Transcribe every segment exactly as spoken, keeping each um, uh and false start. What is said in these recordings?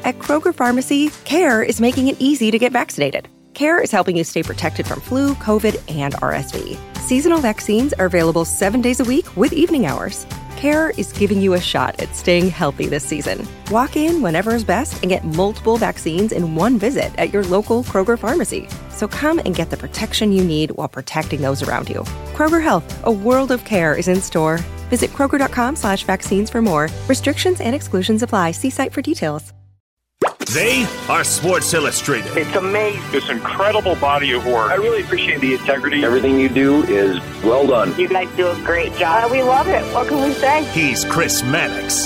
At Kroger Pharmacy, CARE is making it easy to get vaccinated. CARE is helping you stay protected from flu, COVID, and R S V. Seasonal vaccines are available seven days a week with evening hours. CARE is giving you a shot at staying healthy this season. Walk in whenever is best and get multiple vaccines in one visit at your local Kroger Pharmacy. So come and get the protection you need while protecting those around you. Kroger Health, a world of care is in store. Visit Kroger.com slash vaccines for more. Restrictions and exclusions apply. See site for details. They are Sports Illustrated. It's amazing. This incredible body of work. I really appreciate the integrity. Everything you do is well done. You guys do a great job. We love it. What can we say? He's Chris Mannix.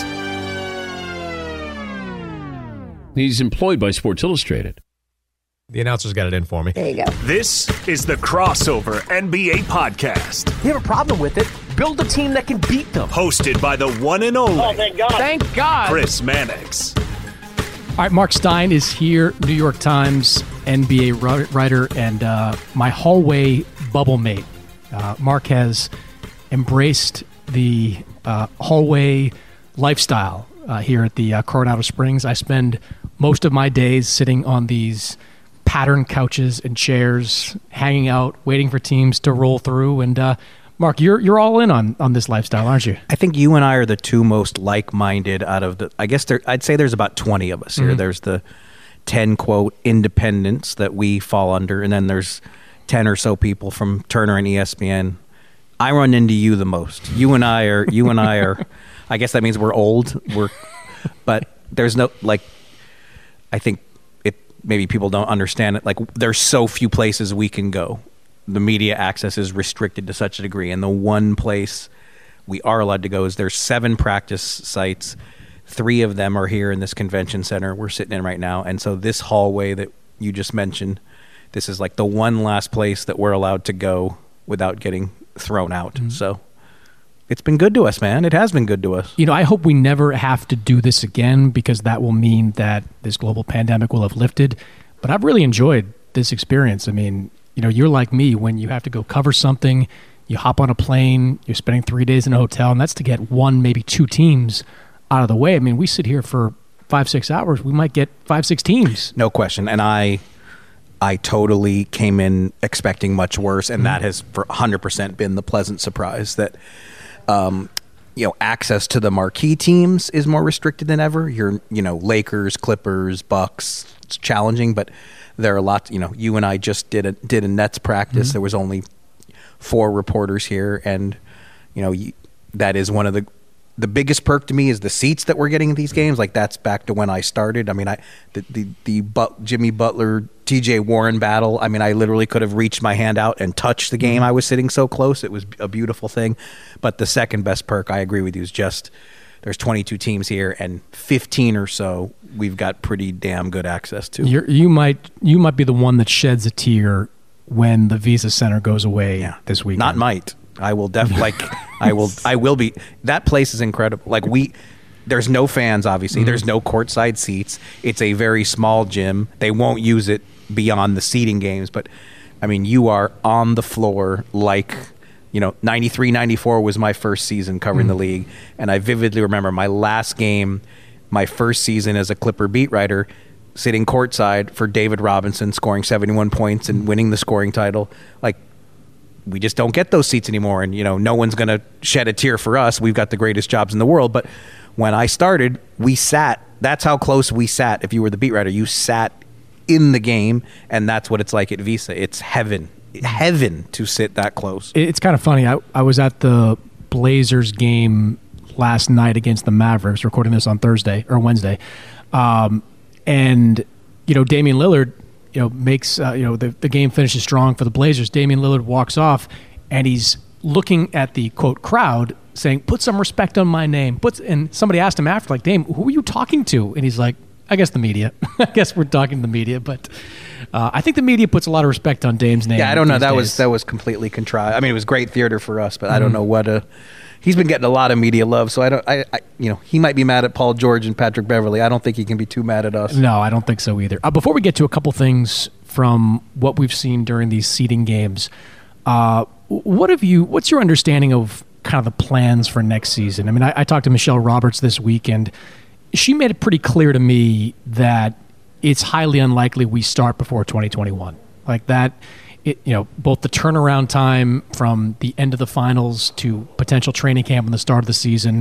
He's employed by Sports Illustrated. The announcer's got it in for me. There you go. This is the Crossover N B A Podcast. You have a problem with it? Build a team that can beat them. Hosted by the one and only. Oh, thank God. Thank God. Chris Mannix. All right, Mark Stein is here, New York Times N B A writer, and uh, my hallway bubble mate. Uh, Mark has embraced the uh, hallway lifestyle uh, here at the uh, Coronado Springs. I spend most of my days sitting on these pattern couches and chairs, hanging out, waiting for teams to roll through. And uh, Mark, you're you're all in on, on this lifestyle, aren't you? I think you and I are the two most like-minded out of the, I guess there, I'd say there's about twenty of us here. Mm-hmm. There's the ten, quote, independents that we fall under, and then there's ten or so people from Turner and E S P N. I run into you the most. You and I are, you and I are, I guess that means we're old. We're, but there's no, like, I think it, maybe people don't understand it. Like, there's so few places we can go. The media access is restricted to such a degree. And the one place we are allowed to go is there's seven practice sites. Three of them are here in this convention center we're sitting in right now. And so this hallway that you just mentioned, this is like the one last place that we're allowed to go without getting thrown out. Mm-hmm. So it's been good to us, man. It has been good to us. You know, I hope we never have to do this again, because that will mean that this global pandemic will have lifted. But I've really enjoyed this experience. I mean, you know, you're like me when you have to go cover something, you hop on a plane, you're spending three days in a hotel, and that's to get one, maybe two teams out of the way. I mean, we sit here for five, six hours. We might get five, six teams. No question. And I I totally came in expecting much worse, and mm-hmm. that has for one hundred percent been the pleasant surprise that, um, you know, access to the marquee teams is more restricted than ever. You're, you know, Lakers, Clippers, Bucks, it's challenging, but there are a lot, you know, you and I just did a, did a Nets practice. Mm-hmm. There was only four reporters here. And, you know, you, that is one of the, the biggest perk to me is the seats that we're getting at these games. Like, that's back to when I started. I mean, I, the, the, the but, Jimmy Butler, T J Warren battle. I mean, I literally could have reached my hand out and touched the game. I was sitting so close. It was a beautiful thing. But the second best perk, I agree with you, is just there's twenty-two teams here, and fifteen or so we've got pretty damn good access to. You're, you might you might be the one that sheds a tear when the Visa Center goes away yeah. this weekend. Not might. I will definitely like. I will. I will be. That place is incredible. Like we, there's no fans. Obviously, mm-hmm. there's no courtside seats. It's a very small gym. They won't use it beyond the seating games. But I mean, you are on the floor like. You know, ninety-three ninety-four was my first season covering mm. the league, and I vividly remember my last game, my first season as a Clipper beat writer, sitting courtside for David Robinson, scoring seventy-one points and winning the scoring title. Like, we just don't get those seats anymore, and, you know, no one's going to shed a tear for us. We've got the greatest jobs in the world, but when I started, we sat. That's how close we sat. If you were the beat writer, you sat in the game, and that's what it's like at Visa. It's heaven. heaven to sit that close. It's kind of funny. I, I was at the Blazers game last night against the Mavericks, recording this on Thursday or Wednesday. Um, and, you know, Damian Lillard, you know, makes, uh, you know, the, the game finishes strong for the Blazers. Damian Lillard walks off and he's looking at the, quote, crowd saying, put some respect on my name. Puts, and somebody asked him after, like, Dame, who are you talking to? And he's like, I guess the media. I guess we're talking to the media, but uh, I think the media puts a lot of respect on Dame's name. Yeah, I don't know. That days. was that was completely contrived. I mean, it was great theater for us, but mm-hmm. I don't know what. Uh, he's been getting a lot of media love, so I don't. I, I, you know, he might be mad at Paul George and Patrick Beverley. I don't think he can be too mad at us. No, I don't think so either. Uh, before we get to a couple things from what we've seen during these seeding games, uh, what have you? What's your understanding of kind of the plans for next season? I mean, I, I talked to Michelle Roberts this week, and she made it pretty clear to me that it's highly unlikely we start before twenty twenty-one. Like that, it, you know, both the turnaround time from the end of the finals to potential training camp and the start of the season,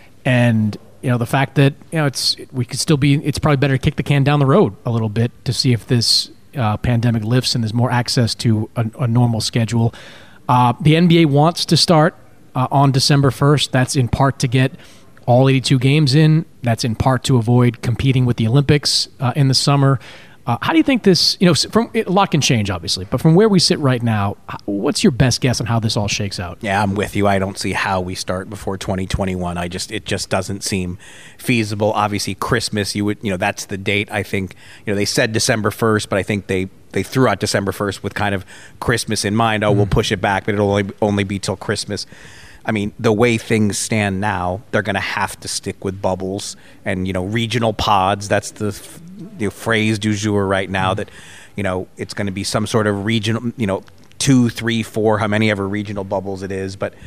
and you know the fact that you know it's we could still be. It's probably better to kick the can down the road a little bit to see if this uh, pandemic lifts and there's more access to a, a normal schedule. Uh, the N B A wants to start uh, on December first. That's in part to get all eighty-two games in. That's in part to avoid competing with the Olympics uh, in the summer. Uh, how do you think this, you know, from a lot can change, obviously, but from where we sit right now, what's your best guess on how this all shakes out? Yeah, I'm with you. I don't see how we start before twenty twenty-one. I just, it just doesn't seem feasible. Obviously, Christmas, you would, you know, that's the date. I think, you know, they said December first, but I think they, they threw out December first with kind of Christmas in mind. Oh, mm-hmm. We'll push it back, but it'll only, only be till Christmas. I mean, the way things stand now, they're going to have to stick with bubbles and, you know, regional pods. That's the, the phrase du jour right now, that, you know, it's going to be some sort of regional, you know, two, three, four, how many ever regional bubbles it is. But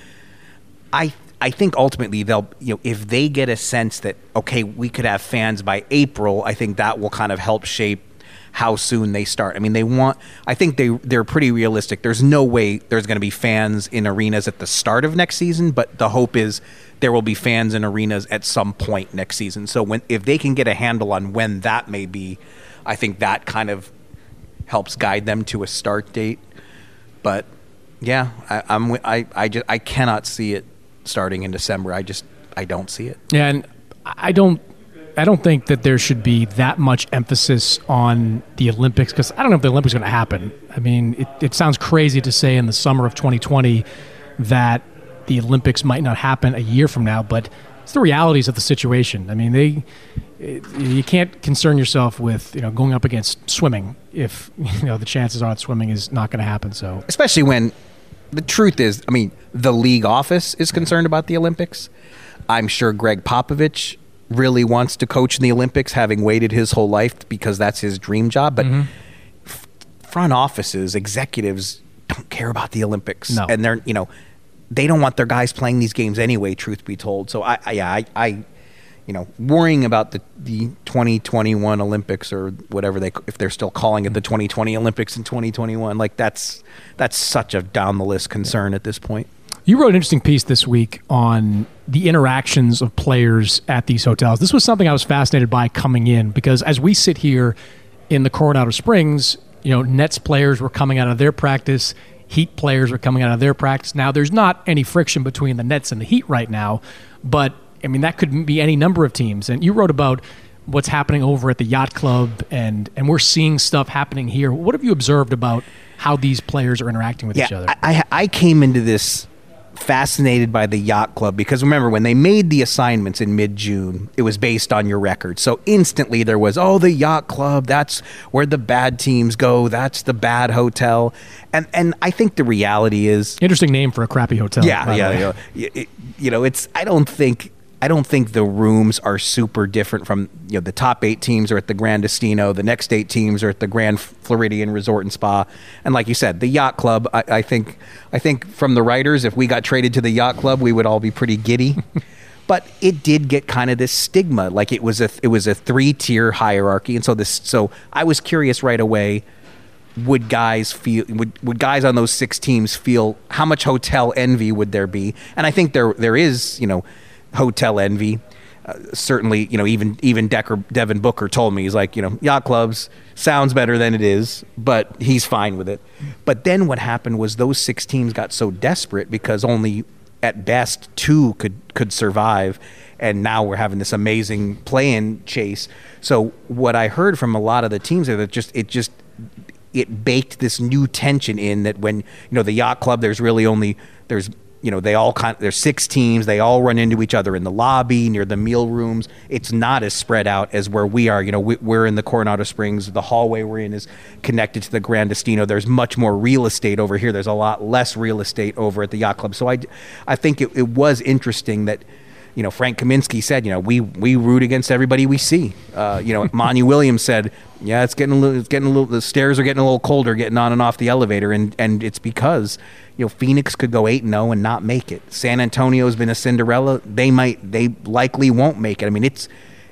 I I think ultimately they'll, you know, if they get a sense that, okay, we could have fans by April, I think that will kind of help shape how soon they start. I mean, they want, I think they, they're pretty realistic. There's no way there's going to be fans in arenas at the start of next season, but the hope is there will be fans in arenas at some point next season. So when, if they can get a handle on when that may be, I think that kind of helps guide them to a start date. But yeah, I, I'm, I, I just, I cannot see it starting in December. I just, I don't see it. Yeah. And I don't, I don't think that there should be that much emphasis on the Olympics, because I don't know if the Olympics are going to happen. I mean, it, it sounds crazy to say in the summer of twenty twenty that the Olympics might not happen a year from now, but it's the realities of the situation. I mean, they it, you can't concern yourself with, you know, going up against swimming if, you know, the chances are that swimming is not going to happen. So especially when the truth is, I mean, the league office is concerned about the Olympics. I'm sure Greg Popovich really wants to coach in the Olympics, having waited his whole life because that's his dream job. But mm-hmm. f- front offices, executives don't care about the Olympics. No. And they're, you know, they don't want their guys playing these games anyway, truth be told. So I, I yeah, I, I, you know, worrying about the, the twenty twenty-one Olympics or whatever they, if they're still calling it the twenty twenty Olympics in twenty twenty-one, like that's, that's such a down the list concern at this point. You wrote an interesting piece this week on the interactions of players at these hotels. This was something I was fascinated by coming in, because as we sit here in the Coronado Springs, you know, Nets players were coming out of their practice, Heat players were coming out of their practice. Now, there's not any friction between the Nets and the Heat right now, but, I mean, that could be any number of teams. And you wrote about what's happening over at the Yacht Club, and, and we're seeing stuff happening here. What have you observed about how these players are interacting with yeah, each other? I, I came into this fascinated by the Yacht Club because remember when they made the assignments in mid-June, it was based on your record. So instantly there was, oh, the Yacht Club, that's where the bad teams go, that's the bad hotel. And and I think the reality is, interesting name for a crappy hotel. Yeah, yeah, yeah. It, you know, it's I don't think I don't think the rooms are super different from, you know, the top eight teams are at the Grand Destino, the next eight teams are at the Grand Floridian Resort and Spa. And like you said, the Yacht Club, I, I think I think from the writers, if we got traded to the Yacht Club, we would all be pretty giddy. But it did get kind of this stigma, like it was a it was a three-tier hierarchy. And so this so I was curious right away, would guys feel would, would guys on those six teams feel, how much hotel envy would there be? And I think there there is, you know, hotel envy. Uh, certainly, you know, even even Decker, Devin Booker told me, he's like, you know, Yacht Clubs sounds better than it is, but he's fine with it. But then what happened was those six teams got so desperate because only at best two could could survive, and now we're having this amazing play-in chase. So what I heard from a lot of the teams is that just it just it baked this new tension in, that when, you know, the Yacht Club, there's really only there's you know, they all kind of, there's six teams. They all run into each other in the lobby, near the meal rooms. It's not as spread out as where we are. You know, we, we're in the Coronado Springs. The hallway we're in is connected to the Grand Destino. There's much more real estate over here. There's a lot less real estate over at the Yacht Club. So I, I think it, it was interesting that, you know, Frank Kaminsky said, you know, we we root against everybody we see. Uh, you know, Monty Williams said, yeah, it's getting a little, it's getting a little, the stairs are getting a little colder getting on and off the elevator, and and it's because, you know, Phoenix could go eight and zero and not make it. San Antonio's been a Cinderella. They might, they likely won't make it. I mean, it's it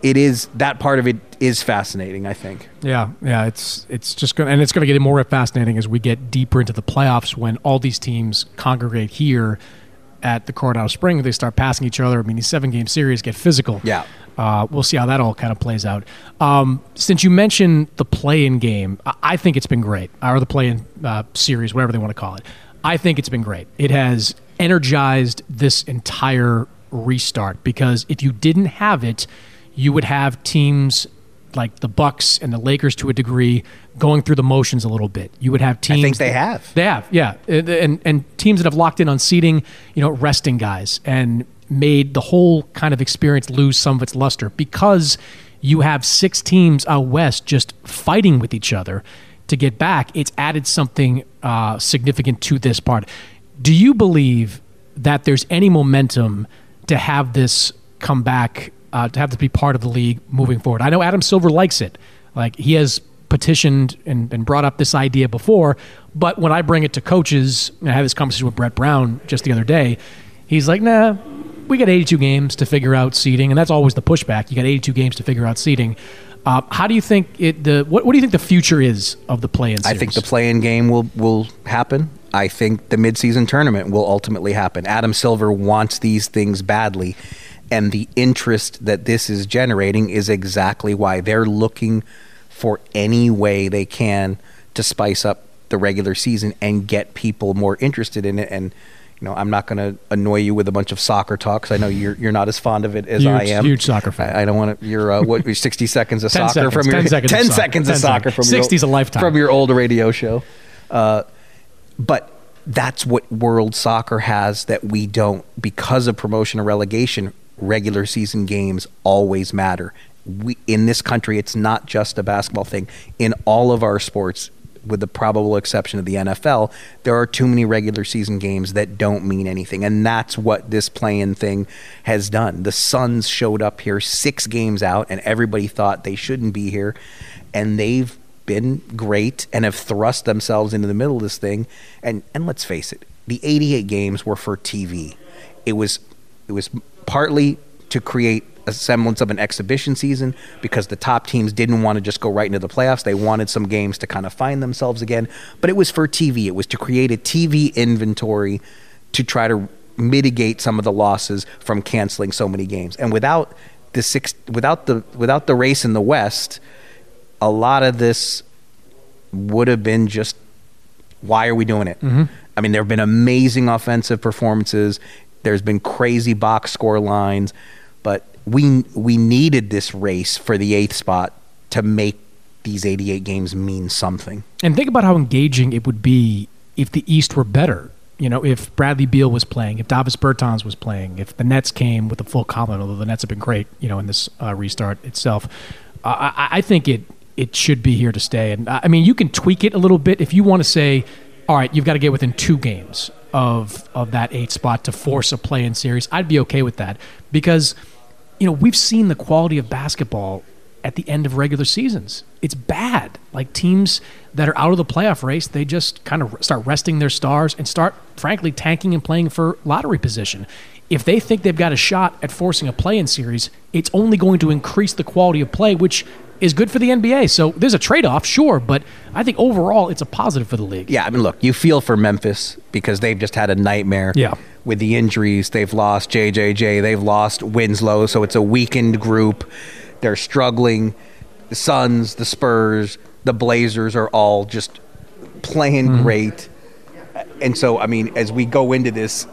it is that part of it is fascinating, I think. Yeah, yeah, it's it's just going and it's going to get more fascinating as we get deeper into the playoffs when all these teams congregate here at the Coronado Springs. They start passing each other. I mean, these seven-game series get physical. Yeah. Uh, we'll see how that all kind of plays out. Um, since you mentioned the play-in game, I, I think it's been great, or the play-in uh, series, whatever they want to call it. I think it's been great. It has energized this entire restart because if you didn't have it, you would have teams like the Bucks and the Lakers to a degree going through the motions a little bit. You would have teams. I think they that, have. They have, yeah, and, and and teams that have locked in on seeding, you know, resting guys and made the whole kind of experience lose some of its luster because you have six teams out west just fighting with each other to get back. It's added something uh, significant to this part. Do you believe that there's any momentum to have this come back? Uh, to have this be part of the league moving forward. I know Adam Silver likes it. Like he has petitioned and, and brought up this idea before, but when I bring it to coaches, and I had this conversation with Brett Brown just the other day, he's like, nah, we got eighty-two games to figure out seeding, and that's always the pushback. You got eighty-two games to figure out seeding. Uh, how do you think it? The what, what do you think the future is of the play-in series? I think the play-in game will will happen. I think the midseason tournament will ultimately happen. Adam Silver wants these things badly. And the interest that this is generating is exactly why they're looking for any way they can to spice up the regular season and get people more interested in it. And, you know, I'm not going to annoy you with a bunch of soccer talk because I know you're you're not as fond of it as huge, I am. Huge soccer fan. I, I don't want to. You're uh, what? sixty seconds of ten soccer seconds, from your ten seconds ten of soccer. seconds ten of soccer from sixty's your a lifetime from your old radio show. Uh, but that's what world soccer has that we don't because of promotion or relegation. Regular season games always matter. We, in this country, it's not just a basketball thing. In all of our sports, with the probable exception of the N F L, there are too many regular season games that don't mean anything. And that's what this play-in thing has done. The Suns showed up here six games out, and everybody thought they shouldn't be here. And they've been great and have thrust themselves into the middle of this thing. And and let's face it, the eighty-eight games were for T V. It was it was partly to create a semblance of an exhibition season because the top teams didn't want to just go right into the playoffs. They wanted some games to kind of find themselves again. But it was for T V. It was to create a T V inventory to try to mitigate some of the losses from canceling so many games. And without the six, without the without the race in the West, a lot of this would have been just, why are we doing it? Mm-hmm. I mean, there have been amazing offensive performances. There's been crazy box score lines, but we we needed this race for the eighth spot to make these eighty-eight games mean something. And think about how engaging it would be if the East were better. You know, if Bradley Beal was playing, if Davis Bertans was playing, if the Nets came with a full complement, although the Nets have been great, you know, in this uh, restart itself. Uh, I, I think it it should be here to stay. And I mean, you can tweak it a little bit if you want to say, all right, you've got to get within two games of of that eighth spot to force a play-in series. I'd be okay with that because, you know, we've seen the quality of basketball at the end of regular seasons. It's bad. Like teams that are out of the playoff race, they just kind of start resting their stars and start, frankly, tanking and playing for lottery position. If they think they've got a shot at forcing a play-in series, it's only going to increase the quality of play, which is good for the N B A. So there's a trade-off, sure, but I think overall it's a positive for the league. Yeah, I mean, look, you feel for Memphis because they've just had a nightmare yeah. with the injuries. They've lost J J J. They've lost Winslow, so it's a weakened group. They're struggling. The Suns, the Spurs, the Blazers are all just playing mm-hmm. great. And so, I mean, as we go into this,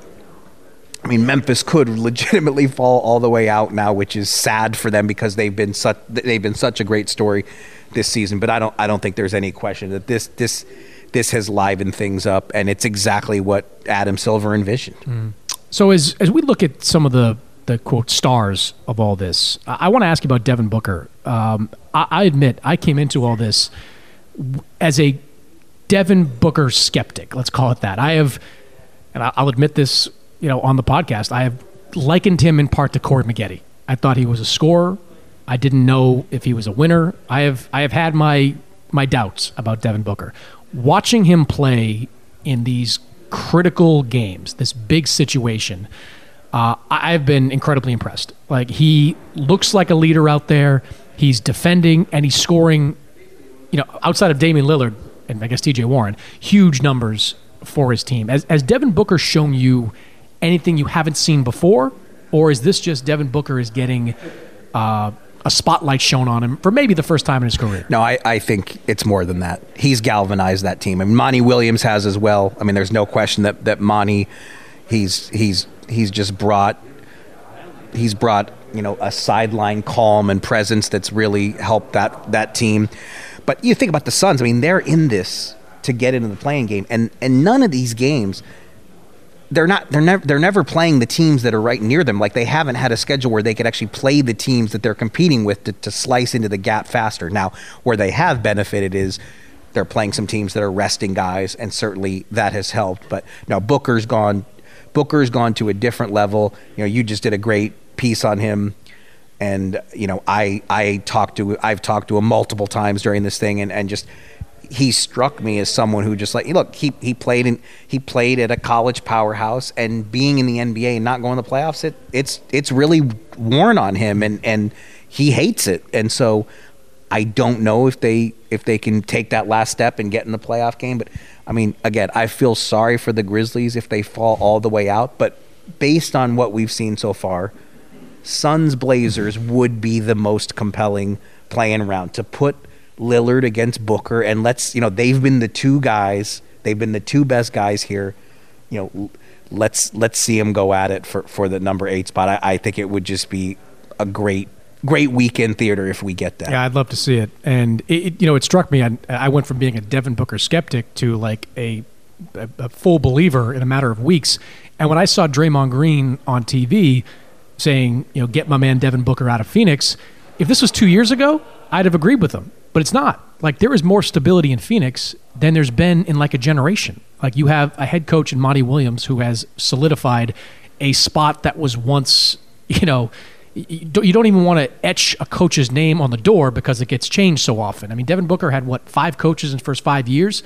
I mean, Memphis could legitimately fall all the way out now, which is sad for them because they've been such they've been such a great story this season. But I don't I don't think there's any question that this this this has livened things up, and it's exactly what Adam Silver envisioned. Mm. So as as we look at some of the the quote stars of all this, I, I want to ask you about Devin Booker. Um, I, I admit I came into all this as a Devin Booker skeptic. Let's call it that. I have, and I'll admit this, you know, on the podcast, I have likened him in part to Corey Maggette. I thought he was a scorer. I didn't know if he was a winner. I have I have had my my doubts about Devin Booker. Watching him play in these critical games, this big situation, Uh, I've been incredibly impressed. Like, he looks like a leader out there. He's defending and he's scoring, you know, outside of Damian Lillard and I guess T J Warren, huge numbers for his team. Has, has Devin Booker shown you anything you haven't seen before? Or is this just Devin Booker is getting uh, a spotlight shown on him for maybe the first time in his career? No, I, I think it's more than that. He's galvanized that team. I mean, Monty Williams has as well. I mean, there's no question that, that Monty, he's he's he's just brought he's brought, you know, a sideline calm and presence that's really helped that that team. But you think about the Suns, I mean, they're in this to get into the playing game, and, and none of these games, they're not they're never they're never playing the teams that are right near them. Like, they haven't had a schedule where they could actually play the teams that they're competing with to, to slice into the gap faster. Now, where they have benefited is they're playing some teams that are resting guys, and certainly that has helped. But now Booker's gone Booker's gone to a different level. You know, you just did a great piece on him. And, you know, I I talked to I've talked to him multiple times during this thing, and, and just he struck me as someone who just like look he he played in he played at a college powerhouse, and being in the N B A and not going to the playoffs, it it's it's really worn on him, and, and he hates it. And so I don't know if they if they can take that last step and get in the playoff game. But I mean, again, I feel sorry for the Grizzlies if they fall all the way out. But based on what we've seen so far, Suns Blazers would be the most compelling playing round, to put Lillard against Booker, and let's, you know, they've been the two guys, they've been the two best guys here. You know, let's let's see them go at it for, for the number eight spot. I, I think it would just be a great great weekend theater if we get that. Yeah, I'd love to see it. And it, it, you know, it struck me. I, I went from being a Devin Booker skeptic to like a, a a full believer in a matter of weeks. And when I saw Draymond Green on T V saying, you know, get my man Devin Booker out of Phoenix, if this was two years ago, I'd have agreed with him. But it's not. Like, there is more stability in Phoenix than there's been in like a generation. Like, you have a head coach in Monty Williams who has solidified a spot that was once, you know, you don't even want to etch a coach's name on the door because it gets changed so often. I mean, Devin Booker had, what, five coaches in the first five years?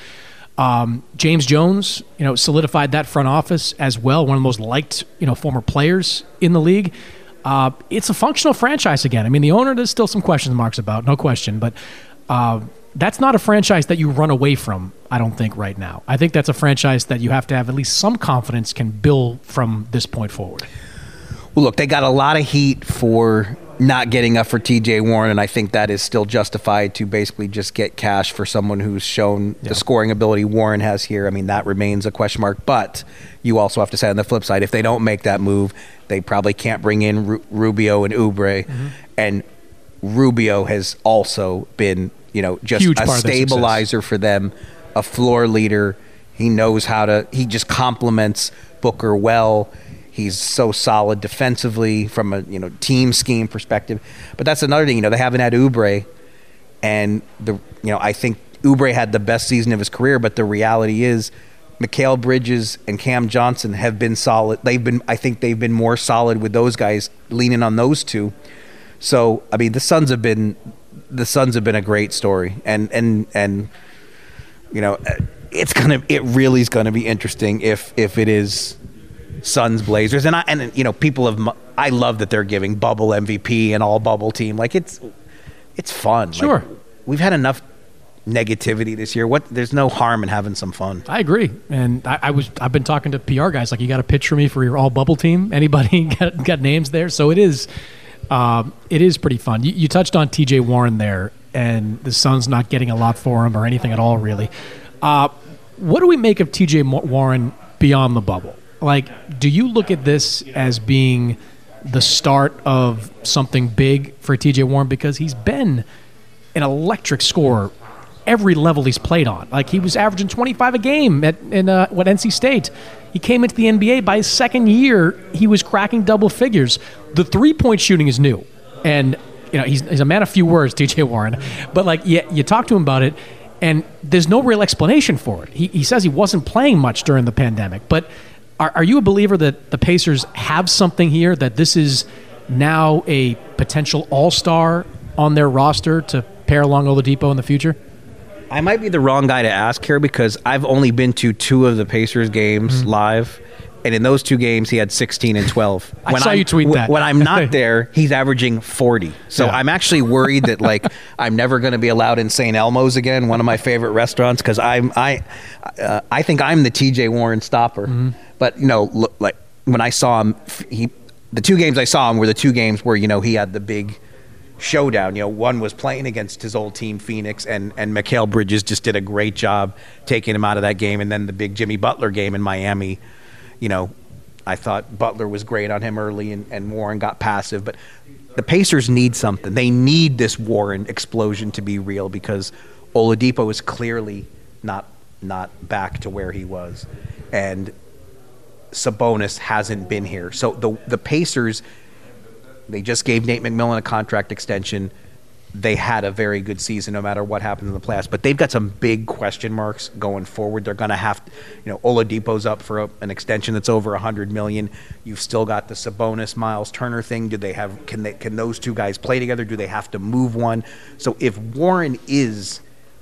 Um, James Jones, you know, solidified that front office as well, one of the most liked, you know, former players in the league. Uh, it's a functional franchise again. I mean, the owner, there's still some question marks about, no question, but uh, that's not a franchise that you run away from, I don't think, right now. I think that's a franchise that you have to have at least some confidence can build from this point forward. Well, look, they got a lot of heat for not getting up for T J Warren, and I think that is still justified to basically just get cash for someone who's shown yeah. the scoring ability Warren has here. I mean, that remains a question mark, but you also have to say on the flip side, if they don't make that move, they probably can't bring in Ru- Rubio and Oubre, mm-hmm. and Rubio has also been, you know, just Huge a stabilizer for them, a floor leader. He knows how to, he just complements Booker well. He's so solid defensively from a, you know, team scheme perspective. But that's another thing, you know, they haven't had Oubre, and the you know, I think Oubre had the best season of his career, but the reality is Mikal Bridges and Cam Johnson have been solid. They've been I think they've been more solid with those guys, leaning on those two. So, I mean, the Suns have been the Suns have been a great story. And and and you know, it's gonna it really is gonna be interesting if if it is Suns Blazers, and I and you know, people have I love that they're giving bubble M V P and all bubble team. Like, it's it's fun. Sure, like, we've had enough negativity this year. What there's no harm in having some fun. I agree, and I, I was I've been talking to P R guys like, you got a pitch for me for your all bubble team? Anybody got, got names there? So it is um, it is pretty fun. You, you touched on T J Warren there, and the Suns not getting a lot for him or anything at all really. Uh, what do we make of T J Warren beyond the bubble? Like, do you look at this as being the start of something big for T J Warren? Because he's been an electric scorer every level he's played on. Like, he was averaging twenty-five a game at in uh, what N C State. He came into the N B A. By his second year, he was cracking double figures. The three-point shooting is new, and you know he's, he's a man of few words, T J Warren. But like, you, you talk to him about it, and there's no real explanation for it. He, he says he wasn't playing much during the pandemic, but. Are, are you a believer that the Pacers have something here, that this is now a potential all-star on their roster to pair along Oladipo in the future? I might be the wrong guy to ask here because I've only been to two of the Pacers games mm-hmm. live, And in those two games, he had sixteen and twelve. I when saw I'm, you tweet that. When I'm not there, he's averaging forty. So Yeah. I'm actually worried that like I'm never going to be allowed in Saint Elmo's again, one of my favorite restaurants, because I'm I uh, I think I'm the T J Warren stopper. Mm-hmm. But you know, look, like when I saw him, he the two games I saw him were the two games where you know he had the big showdown. You know, one was playing against his old team, Phoenix, and and Mikal Bridges just did a great job taking him out of that game. And then the big Jimmy Butler game in Miami, you know, I thought Butler was great on him early, and, and Warren got passive. But the Pacers need something. They need this Warren explosion to be real, because Oladipo is clearly not not back to where he was, and Sabonis hasn't been here. So the the Pacers, they just gave Nate McMillan a contract extension. They had a very good season no matter what happened in the playoffs, but they've got some big question marks going forward. They're going to have, you know, Oladipo's up for a, an extension that's over one hundred million dollars. You've still got the Sabonis Miles Turner thing. Do they have can they can those two guys play together? Do they have to move one? So if Warren is,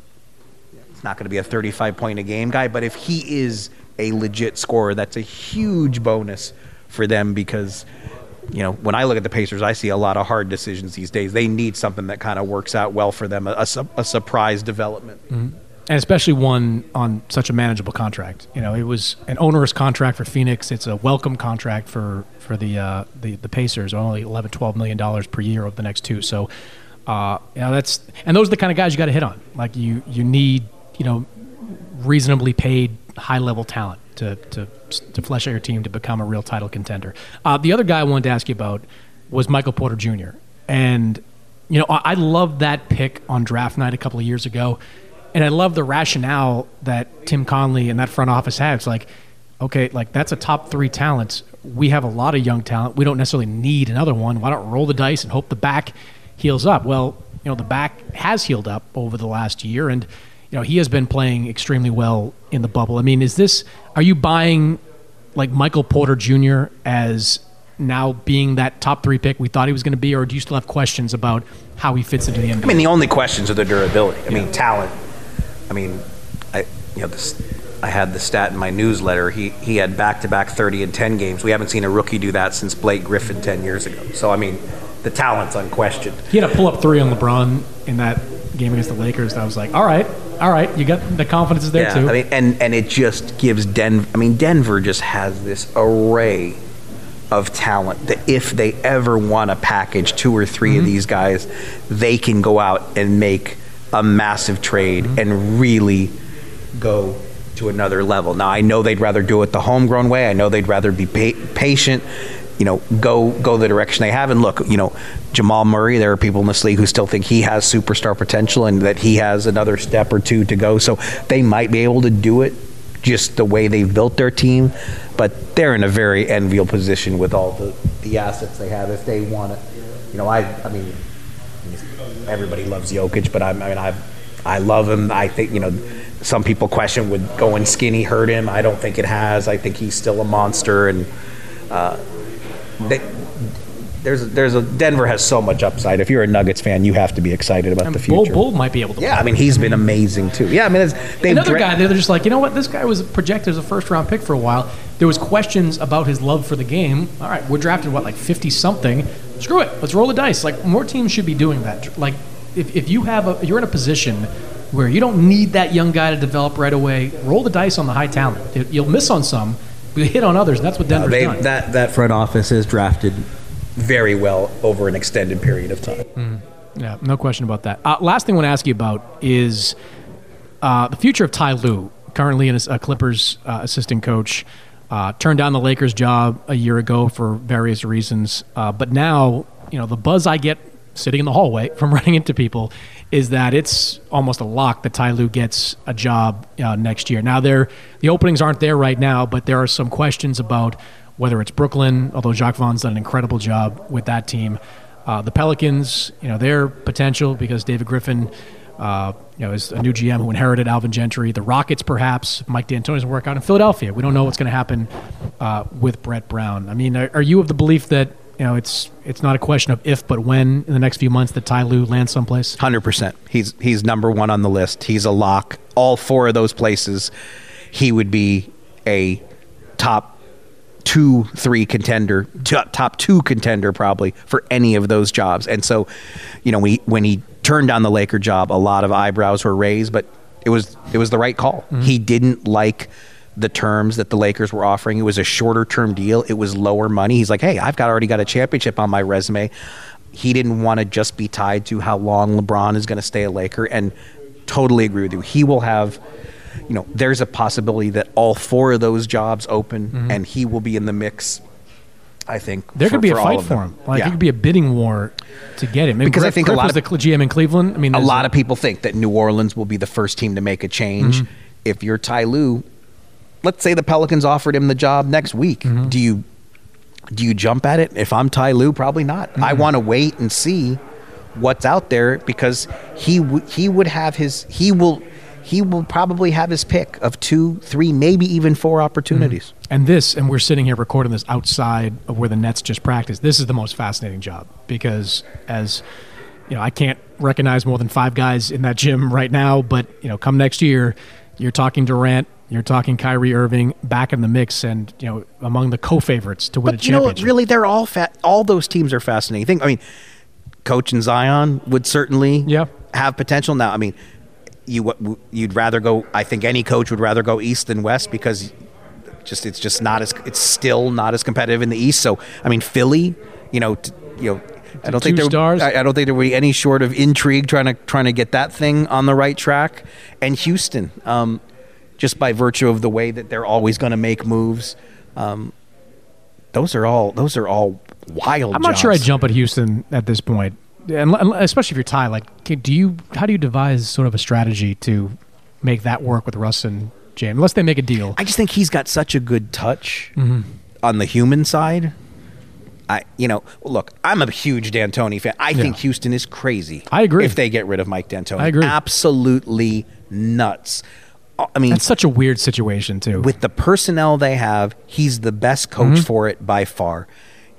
it's not going to be a thirty-five point a game guy, but if he is a legit scorer, that's a huge bonus for them, because you know, when I look at the Pacers, I see a lot of hard decisions these days. They need something that kind of works out well for them, a, a, a surprise development. Mm-hmm. And especially one on such a manageable contract. You know, it was an onerous contract for Phoenix. It's a welcome contract for, for the, uh, the the Pacers, only eleven, twelve million dollars per year over the next two. So, uh, you know, that's – and those are the kind of guys you got to hit on. Like, you, you need, you know, reasonably paid high-level talent to, to to flesh out your team to become a real title contender. Uh, the other guy I wanted to ask you about was Michael Porter Junior And, you know, I, I loved that pick on draft night a couple of years ago, and I love the rationale that Tim Conley and that front office had. It's like, okay, like that's a top three talent. We have a lot of young talent. We don't necessarily need another one. Why don't roll the dice and hope the back heals up? Well, you know, the back has healed up over the last year, and you know, he has been playing extremely well in the bubble. I mean, is this, are you buying like Michael Porter Junior as now being that top three pick we thought he was going to be, or do you still have questions about how he fits into the N B A? I mean, the only questions are the durability. I mean, talent. I mean, I you know this. I had the stat in my newsletter. He he had back-to-back thirty and ten games. We haven't seen a rookie do that since Blake Griffin ten years ago. So, I mean, the talent's unquestioned. He had a pull-up three on LeBron in that game against the Lakers. And I was like, all right, all right, you got the confidence is there yeah, too. I mean, and and it just gives Denver. I mean, Denver just has this array of talent that if they ever want to package two or three mm-hmm. of these guys, they can go out and make a massive trade mm-hmm. and really go to another level. Now, I know they'd rather do it the homegrown way. I know they'd rather be pa- patient, you know, go go the direction they have. And look, you know, Jamal Murray, there are people in this league who still think he has superstar potential and that he has another step or two to go. So they might be able to do it just the way they've built their team, but they're in a very enviable position with all the, the assets they have if they want it. You know, I I mean, everybody loves Jokic, but I, I mean, I I love him. I think, you know, some people question would going skinny hurt him. I don't think it has. I think he's still a monster, and uh, they, there's there's a Denver has so much upside. If you're a Nuggets fan, you have to be excited about and the future. Bull, Bull might be able to. Yeah, play. I mean, he's been amazing too. Yeah, I mean, they another dra- guy. They're just like, you know what? This guy was projected as a first round pick for a while. There was questions about his love for the game. All right, we're drafted what, like fifty something. Screw it. Let's roll the dice. Like, more teams should be doing that. Like, if if you have a, you're in a position where you don't need that young guy to develop right away, roll the dice on the high talent. It, you'll miss on some, but you hit on others, and that's what Denver's no, they, done. That that front office is drafted very well over an extended period of time. Mm. Yeah, no question about that. Uh, last thing I want to ask you about is uh, the future of Ty Lue, currently a, a Clippers uh, assistant coach. Uh, turned down the Lakers job a year ago for various reasons, uh, but now, you know, the buzz I get sitting in the hallway from running into people is that it's almost a lock that Ty Lue gets a job uh, next year. Now, there the openings aren't there right now, but there are some questions about whether it's Brooklyn, although Jacques Vaughn's done an incredible job with that team. Uh, the Pelicans, you know, their potential because David Griffin, uh, you know, is a new G M who inherited Alvin Gentry. The Rockets, perhaps, Mike D'Antoni's work out in Philadelphia. We don't know what's going to happen uh, with Brett Brown. I mean, are, are you of the belief that, you know, it's it's not a question of if, but when in the next few months that Ty Lue lands someplace? one hundred percent. He's he's number one on the list. He's a lock. All four of those places, he would be a top two, three contender, top, top two contender probably for any of those jobs. And so, you know, we, when he turned down the Laker job, a lot of eyebrows were raised, but it was it was the right call. Mm-hmm. He didn't like the terms that the Lakers were offering. It was a shorter term deal. It was lower money. He's like, hey, I've got already got a championship on my resume. He didn't want to just be tied to how long LeBron is going to stay a Laker, and totally agree with you. He will have, you know, there's a possibility that all four of those jobs open, mm-hmm. and he will be in the mix. I think there for, could be for a fight for him. Like yeah. it could be a bidding war to get him. Maybe because Griff, I think Griff a lot was of the G M in Cleveland. I mean, a lot a, of people think that New Orleans will be the first team to make a change. Mm-hmm. If you're Ty Lue, let's say the Pelicans offered him the job next week. Mm-hmm. Do you do you jump at it? If I'm Ty Lue, probably not. Mm-hmm. I want to wait and see what's out there, because he w- he would have his he will he will probably have his pick of two, three, maybe even four opportunities. Mm-hmm. And this, and we're sitting here recording this outside of where the Nets just practiced. This is the most fascinating job, because as you know, I can't recognize more than five guys in that gym right now, but you know, come next year, you're talking Durant, you're talking Kyrie Irving back in the mix, and you know, among the co-favorites to win but a championship. You know, really, they're all fa- all those teams are fascinating. Think, I mean, Coach and Zion would certainly yeah. have potential. Now, I mean, you you'd rather go. I think any coach would rather go East than West, because just it's just not as it's still not as competitive in the East. So, I mean, Philly, you know, t- you know. I don't think there. Stars. I, I don't think there would be any short of intrigue trying to trying to get that thing on the right track. And Houston, um, just by virtue of the way that they're always going to make moves, um, those are all those are all wild. I'm not jobs. sure I'd jump at Houston at this point, and especially if you're Ty. Like, do you? How do you devise sort of a strategy to make that work with Russ and James, unless they make a deal? I just think he's got such a good touch mm-hmm. on the human side. I, you know, look, I'm a huge D'Antoni fan. I yeah. think Houston is crazy. I agree. If they get rid of Mike D'Antoni. I agree. Absolutely nuts. I mean, that's such a weird situation too. With the personnel they have, he's the best coach mm-hmm. for it by far.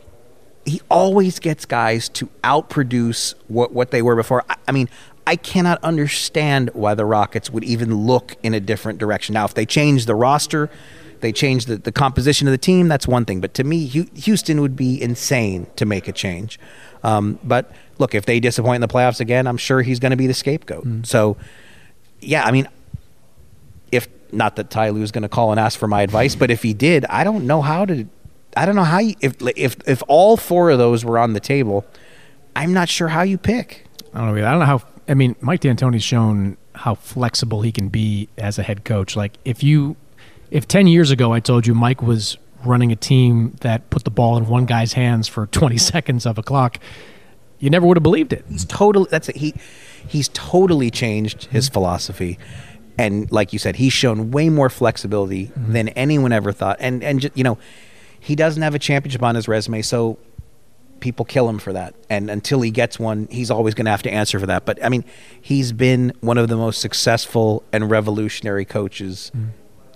He always gets guys to outproduce what, what they were before. I, I mean, I cannot understand why the Rockets would even look in a different direction. Now, if they change the roster, they change the, the composition of the team, that's one thing. But to me, Houston would be insane to make a change. Um, but look, if they disappoint in the playoffs again, I'm sure he's going to be the scapegoat. Mm. So, yeah, I mean, if not that Ty Lue is going to call and ask for my advice, but if he did, I don't know how to. I don't know how you, if if if all four of those were on the table, I'm not sure how you pick. I don't know. I don't know how. I mean, Mike D'Antoni's shown how flexible he can be as a head coach. Like if you. If ten years ago I told you Mike was running a team that put the ball in one guy's hands for twenty seconds of a clock, you never would have believed it. He's totally that's it. He he's totally changed his mm-hmm. philosophy, and like you said, he's shown way more flexibility mm-hmm. than anyone ever thought. And and just, you know, he doesn't have a championship on his resume, so people kill him for that. And until he gets one, he's always going to have to answer for that. But I mean, he's been one of the most successful and revolutionary coaches. Mm-hmm.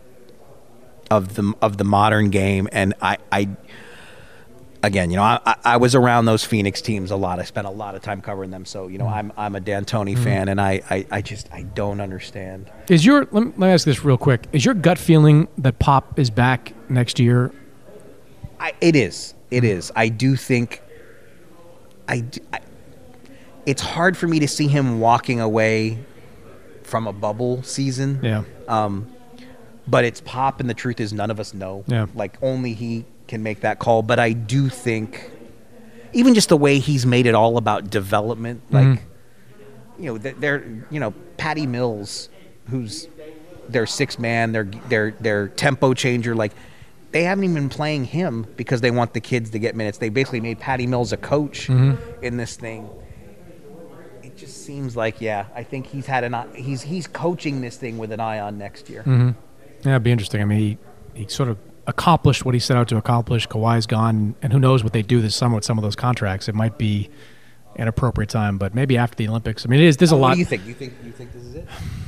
of the of the modern game, and I, I again, you know, I, I was around those Phoenix teams a lot. I spent a lot of time covering them, so you know, I'm I'm a D'Antoni mm-hmm. fan, and I, I, I just I don't understand. Is your let me, let me ask this real quick? Is your gut feeling that Pop is back next year? I, it is. It is. I do think. I, I it's hard for me to see him walking away from a bubble season. Yeah. Um, But it's Pop, and the truth is none of us know. Yeah. Like, only he can make that call. But I do think, even just the way he's made it all about development, like, mm-hmm. you know, they're, you know, Patty Mills, who's their sixth man, their their their tempo changer, like, they haven't even been playing him because they want the kids to get minutes. They basically made Patty Mills a coach mm-hmm. in this thing. It just seems like, yeah, I think he's had an he's he's coaching this thing with an eye on next year. Mm-hmm. Yeah, it'd be interesting. I mean, he, he sort of accomplished what he set out to accomplish. Kawhi's gone, and who knows what they do this summer with some of those contracts. It might be an appropriate time, but maybe after the Olympics. I mean, it is. There's a what lot. What do you think? You think you think this is it?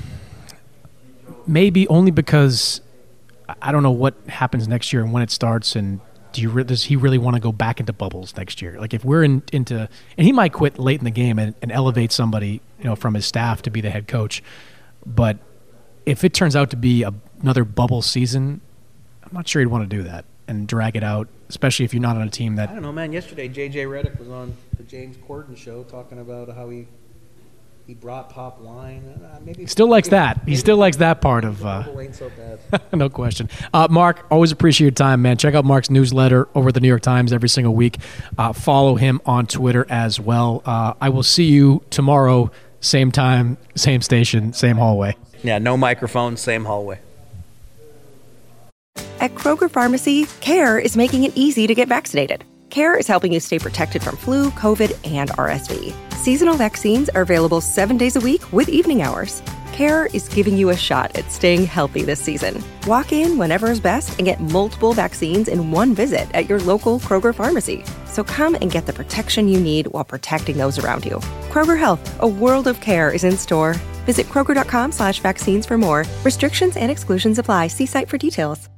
Maybe only because I don't know what happens next year and when it starts, and do you re- does he really want to go back into bubbles next year? Like if we're in, into, and he might quit late in the game and, and elevate somebody, you know, from his staff to be the head coach, but if it turns out to be a, another bubble season, I'm not sure he'd want to do that. and drag it out, especially if you're not on a team that. I don't know, man. Yesterday, J J Redick was on the James Corden show talking about how he he brought pop wine. Uh, maybe Still likes maybe, that. He maybe, still likes that part of. Uh, ain't so bad. No question. Uh, Mark, always appreciate your time, man. Check out Mark's newsletter over at the New York Times every single week. Uh, follow him on Twitter as well. Uh, I will see you tomorrow, same time, same station, same hallway. Yeah, no microphone, same hallway. At Kroger Pharmacy, CARE is making it easy to get vaccinated. CARE is helping you stay protected from flu, COVID, and R S V. Seasonal vaccines are available seven days a week with evening hours. CARE is giving you a shot at staying healthy this season. Walk in whenever is best and get multiple vaccines in one visit at your local Kroger Pharmacy. So come and get the protection you need while protecting those around you. Kroger Health, a world of care, is in store. Visit Kroger.com slash vaccines for more. Restrictions and exclusions apply. See site for details.